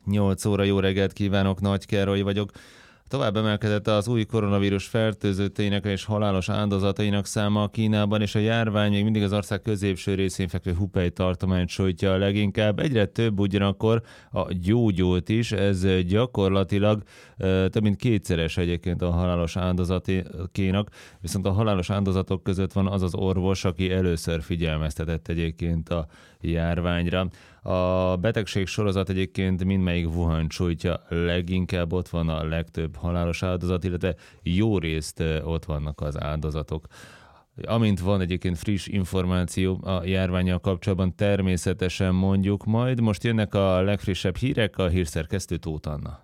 8 óra, jó reggelt kívánok, Nagy Károly vagyok. Tovább emelkedett az új koronavírus fertőzötteinek és halálos áldozatainak száma Kínában, és a járvány még mindig az ország középső részén fekvő Hubei tartományt sújtja leginkább. Egyre több ugyanakkor a gyógyult is, ez gyakorlatilag több mint kétszeres egyébként a halálos áldozatikénak, viszont a halálos áldozatok között van az az orvos, aki először figyelmeztetett egyébként a járványra. A betegség sorozat egyébként mindmelyik Wuhan sújtja leginkább, ott van a legtöbb halálos áldozat, illetve jó részt ott vannak az áldozatok. Amint van egyébként friss információ a járvánnyal kapcsolatban, természetesen mondjuk majd. Most jönnek a legfrissebb hírek, a hírszerkesztő Tóth Anna.